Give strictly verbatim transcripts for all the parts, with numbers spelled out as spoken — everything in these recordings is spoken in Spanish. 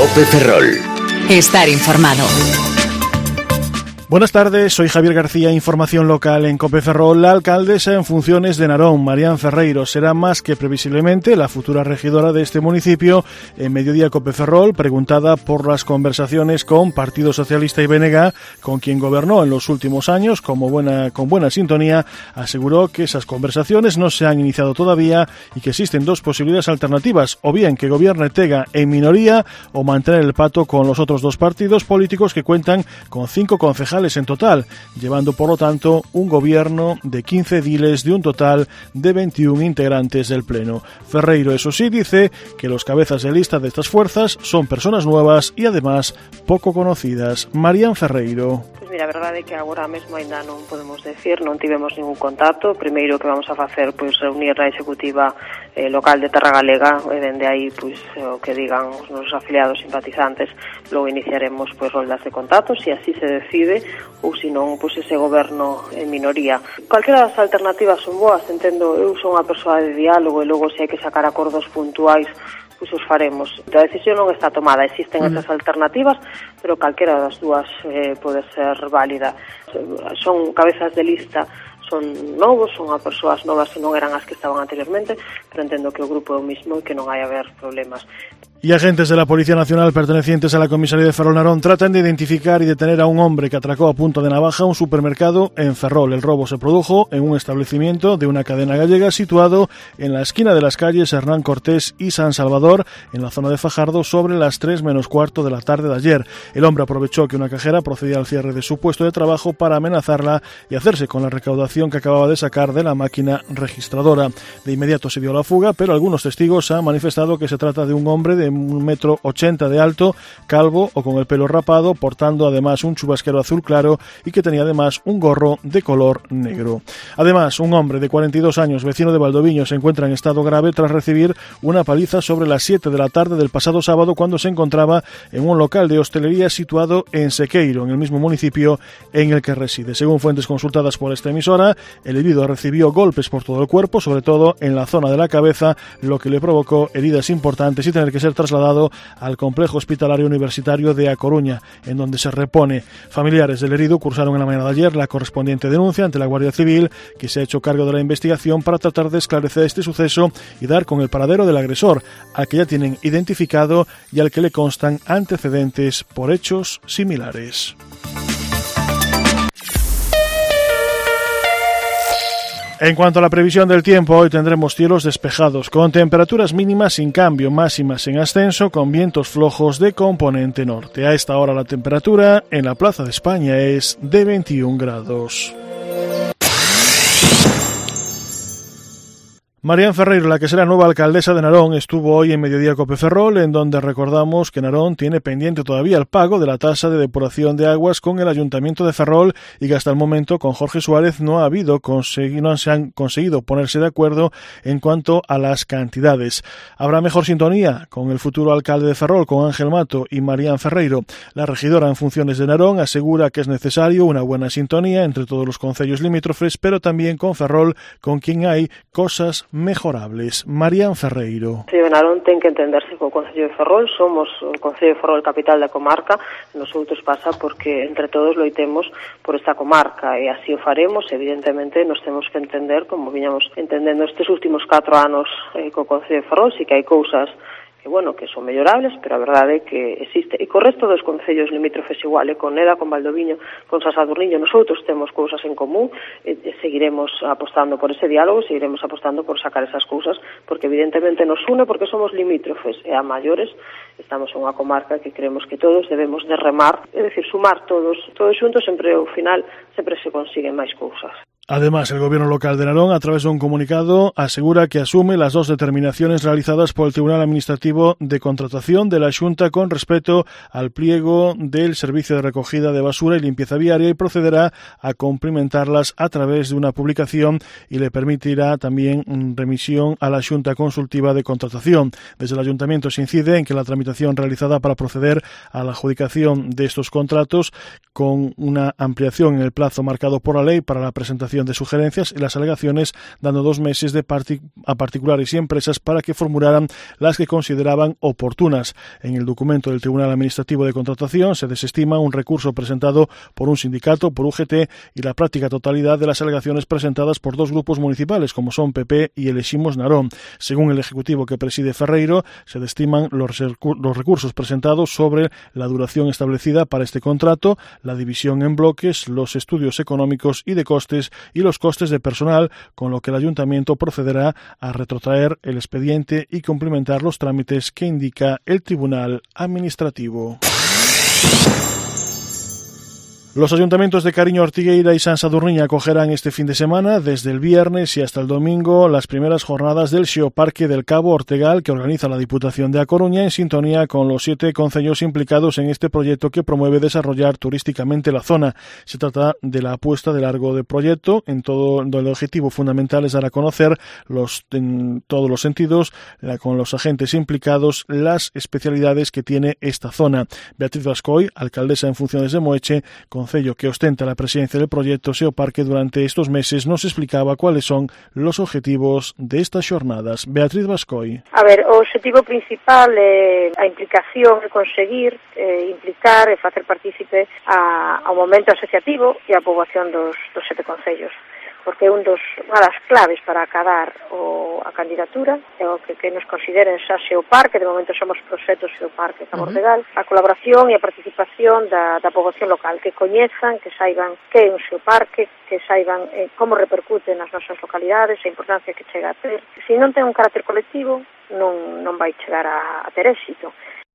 Cope Ferrol. Estar informado. Buenas tardes, soy Javier García, información local en Cope Ferrol. La alcaldesa en funciones de Narón, Marián Ferreiro, será más que previsiblemente la futura regidora de este municipio. En Mediodía Cope Ferrol, preguntada por las conversaciones con Partido Socialista y B N G, con quien gobernó en los últimos años como buena, con buena sintonía, aseguró que esas conversaciones no se han iniciado todavía y que existen dos posibilidades alternativas, o bien que gobierne Tega en minoría o mantener el pacto con los otros dos partidos políticos que cuentan con cinco concejales en total, llevando por lo tanto un gobierno de quince ediles de un total de veintiún integrantes del Pleno. Ferreiro, eso sí, dice que los cabezas de lista de estas fuerzas son personas nuevas y además poco conocidas. Marián Ferreiro. Pois mira, a verdade é que agora mesmo ainda non podemos decir, non tivemos ningún contacto. Primeiro que vamos a facer, pois, reunir a executiva eh, local de Terra Galega, e dende aí, pois, o que digan os nosos afiliados simpatizantes, logo iniciaremos, pois, roldas de contactos, se así se decide, ou se non, pois, ese goberno en minoría. Calquera das alternativas son boas, entendo, eu son unha persoa de diálogo e logo se hai que sacar acordos puntuais, pois os faremos. A decisión non está tomada, existen esas alternativas, pero calquera das dúas eh, pode ser válida. Son cabezas de lista, son novos, son a persoas novas que non eran as que estaban anteriormente, pero entendo que o grupo é o mismo e que non hai a haber problemas. Y agentes de la Policía Nacional pertenecientes a la comisaría de Ferrol Narón tratan de identificar y detener a un hombre que atracó a punta de navaja un supermercado en Ferrol. El robo se produjo en un establecimiento de una cadena gallega situado en la esquina de las calles Hernán Cortés y San Salvador, en la zona de Fajardo, sobre las tres menos cuarto de la tarde de ayer. El hombre aprovechó que una cajera procedía al cierre de su puesto de trabajo para amenazarla y hacerse con la recaudación que acababa de sacar de la máquina registradora. De inmediato se dio la fuga, pero algunos testigos han manifestado que se trata de un hombre de un metro ochenta de alto, calvo o con el pelo rapado, portando además un chubasquero azul claro y que tenía además un gorro de color negro. Además, un hombre de cuarenta y dos años, vecino de Valdoviño, se encuentra en estado grave tras recibir una paliza sobre las siete de la tarde del pasado sábado cuando se encontraba en un local de hostelería situado en Sequeiro, en el mismo municipio en el que reside. Según fuentes consultadas por esta emisora, el herido recibió golpes por todo el cuerpo, sobre todo en la zona de la cabeza, lo que le provocó heridas importantes y tener que ser trasladado al complejo hospitalario universitario de A Coruña, en donde se repone. Familiares del herido cursaron en la mañana de ayer la correspondiente denuncia ante la Guardia Civil, que se ha hecho cargo de la investigación para tratar de esclarecer este suceso y dar con el paradero del agresor, al que ya tienen identificado y al que le constan antecedentes por hechos similares. En cuanto a la previsión del tiempo, hoy tendremos cielos despejados, con temperaturas mínimas sin cambio, máximas en ascenso, con vientos flojos de componente norte. A esta hora la temperatura en la Plaza de España es de veintiún grados. Marián Ferreiro, la que será nueva alcaldesa de Narón, estuvo hoy en Mediodía Cope Ferrol, en donde recordamos que Narón tiene pendiente todavía el pago de la tasa de depuración de aguas con el Ayuntamiento de Ferrol y que hasta el momento con Jorge Suárez no ha habido consegui- no se han conseguido ponerse de acuerdo en cuanto a las cantidades. Habrá mejor sintonía con el futuro alcalde de Ferrol, con Ángel Mato y Marián Ferreiro. La regidora en funciones de Narón asegura que es necesario una buena sintonía entre todos los concellos limítrofes, pero también con Ferrol, con quien hay cosas mejorables. Marián Ferreiro. O Concello de Narón ten que entenderse co Concello de Ferrol, somos o Concello de Ferrol capital da comarca, nosotros pasa porque entre todos loitemos por esta comarca e así o faremos, evidentemente nos temos que entender como viñamos entendendo estes últimos catro anos eh, co Concello de Ferrol, si que hai cousas que, bueno, que son mellorables, pero a verdade é que existe. E co resto dos concellos limítrofes igual, e con Neda, con Valdoviño, con Sasadurniño, nosotros temos cousas en común, e, e seguiremos apostando por ese diálogo, seguiremos apostando por sacar esas cousas, porque evidentemente nos une porque somos limítrofes, e a maiores estamos en unha comarca que creemos que todos debemos de remar, é dicir, sumar todos, todos xuntos, sempre ao final, sempre se consiguen máis cousas. Además, el gobierno local de Narón, a través de un comunicado, asegura que asume las dos determinaciones realizadas por el Tribunal Administrativo de Contratación de la Xunta con respecto al pliego del servicio de recogida de basura y limpieza viaria y procederá a cumplimentarlas a través de una publicación y le permitirá también remisión a la Xunta Consultiva de Contratación. Desde el Ayuntamiento se incide en que la tramitación realizada para proceder a la adjudicación de estos contratos, con una ampliación en el plazo marcado por la ley para la presentación recepción de sugerencias y las alegaciones, dando dos meses de partic- a particulares y empresas para que formularan las que consideraban oportunas. En el documento del Tribunal Administrativo de Contratación se desestima un recurso presentado por un sindicato, por U G T, y la práctica totalidad de las alegaciones presentadas por dos grupos municipales, como son P P y Eleximos Narón. Según el ejecutivo que preside Ferreiro, se desestiman los, recu- los recursos presentados sobre la duración establecida para este contrato, la división en bloques, los estudios económicos y de costes y los costes de personal, con lo que el ayuntamiento procederá a retrotraer el expediente y cumplimentar los trámites que indica el Tribunal Administrativo. Los ayuntamientos de Cariño, Ortigueira y San Sadurniña acogerán este fin de semana, desde el viernes y hasta el domingo, las primeras jornadas del Xeoparque del Cabo Ortegal que organiza la Diputación de A Coruña en sintonía con los siete concellos implicados en este proyecto que promueve desarrollar turísticamente la zona. Se trata de la apuesta de largo de proyecto. En todo el objetivo fundamental es dar a conocer los, en todos los sentidos, la, con los agentes implicados, las especialidades que tiene esta zona. Beatriz Bascoy, alcaldesa en funciones de Moeche, concello que ostenta la presidencia del proyecto Xeoparque durante estos meses, nos explicaba cuáles son los objetivos de estas jornadas. Beatriz Bascoy. A ver, o objetivo principal é a implicación, é conseguir eh, implicar e facer partícipe a, ao momento asociativo e a poboación dos, dos sete concellos, porque é un dos, unha das claves para acadar o, a candidatura é o que, que nos consideren xa Xeoparque, de momento somos proxectos Xeoparque Cabo Ortegal, a colaboración e a participación da, da poboación local, que coñezan, que saiban que é un Xeoparque, que saiban eh, como repercute nas nosas localidades, a importancia que chega a ter. Se non ten un carácter colectivo, non, non vai chegar a, a ter éxito.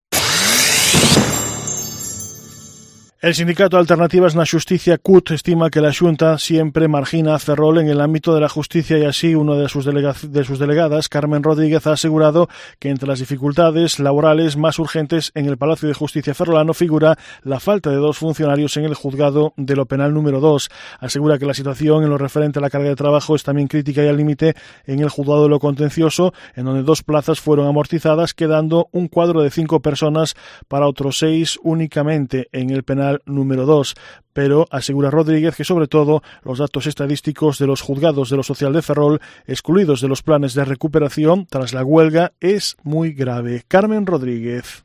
El sindicato Alternativas na Xusticia C U T estima que la Xunta siempre margina a Ferrol en el ámbito de la justicia y así una de sus, delega- de sus delegadas, Carmen Rodríguez, ha asegurado que entre las dificultades laborales más urgentes en el Palacio de Justicia ferrolano figura la falta de dos funcionarios en el juzgado de lo penal número dos. Asegura que la situación en lo referente a la carga de trabajo es también crítica y al límite en el juzgado de lo contencioso, en donde dos plazas fueron amortizadas, quedando un cuadro de cinco personas para otros seis únicamente en el penal número dos, pero asegura Rodríguez que sobre todo los datos estadísticos de los juzgados de lo social de Ferrol, excluidos de los planes de recuperación tras la huelga, es muy grave. Carmen Rodríguez.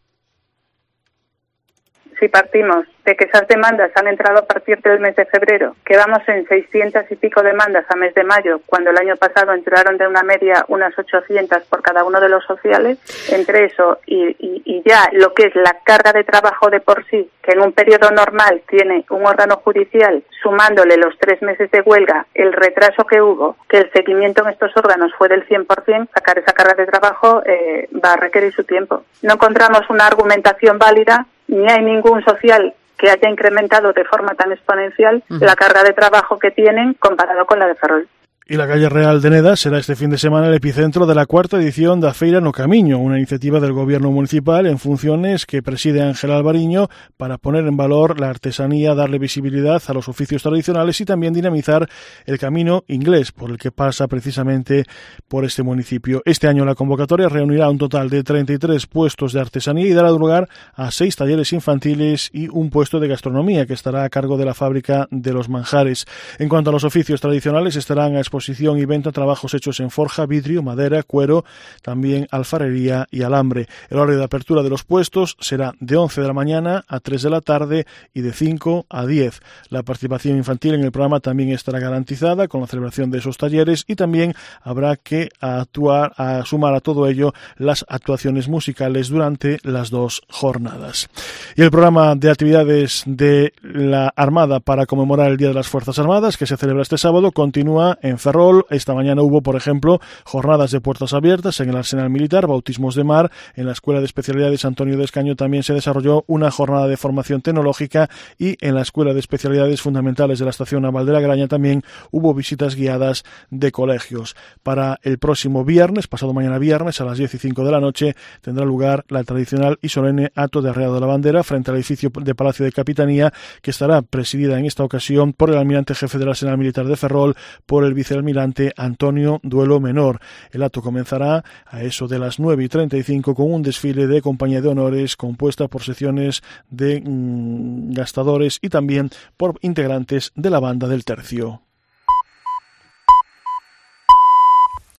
Si partimos de que esas demandas han entrado a partir del mes de febrero, que vamos en seiscientas y pico demandas a mes de mayo, cuando el año pasado entraron de una media unas ochocientas por cada uno de los sociales, entre eso y, y, y ya lo que es la carga de trabajo de por sí, que en un periodo normal tiene un órgano judicial, sumándole los tres meses de huelga, el retraso que hubo, que el seguimiento en estos órganos fue del cien por ciento, sacar esa carga de trabajo eh, va a requerir su tiempo. No encontramos una argumentación válida, ni hay ningún social que haya incrementado de forma tan exponencial uh-huh. la carga de trabajo que tienen comparado con la de Ferrol. Y la calle Real de Neda será este fin de semana el epicentro de la cuarta edición da Feira no Camiño, una iniciativa del Gobierno municipal en funciones que preside Ángel Alvariño para poner en valor la artesanía, darle visibilidad a los oficios tradicionales y también dinamizar el camino inglés por el que pasa precisamente por este municipio. Este año la convocatoria reunirá un total de treinta y tres puestos de artesanía y dará lugar a seis talleres infantiles y un puesto de gastronomía que estará a cargo de la fábrica de los manjares. En cuanto a los oficios tradicionales, estarán a exposición y venta trabajos hechos en forja, vidrio, madera, cuero, también alfarería y alambre. El horario de apertura de los puestos será de once de la mañana a tres de la tarde y de cinco a diez. La participación infantil en el programa también estará garantizada con la celebración de esos talleres y también habrá que actuar, a sumar a todo ello las actuaciones musicales durante las dos jornadas. Y el programa de actividades de la Armada para conmemorar el Día de las Fuerzas Armadas, que se celebra este sábado, continúa en Ferrol. Esta mañana hubo, por ejemplo, jornadas de puertas abiertas en el Arsenal Militar, bautismos de mar. En la Escuela de Especialidades Antonio de Escaño también se desarrolló una jornada de formación tecnológica y en la Escuela de Especialidades Fundamentales de la Estación Naval de la Graña también hubo visitas guiadas de colegios. Para el próximo viernes, pasado mañana viernes, a las diez y cinco de la noche, tendrá lugar la tradicional y solemne acto de arreado de la bandera frente al edificio de Palacio de Capitanía, que estará presidida en esta ocasión por el almirante jefe del Arsenal Militar de Ferrol, por el vicealmirante Antonio Duelo Menor. El acto comenzará a eso de las nueve y treinta y cinco con un desfile de compañía de honores compuesta por secciones de mmm, gastadores y también por integrantes de la banda del tercio.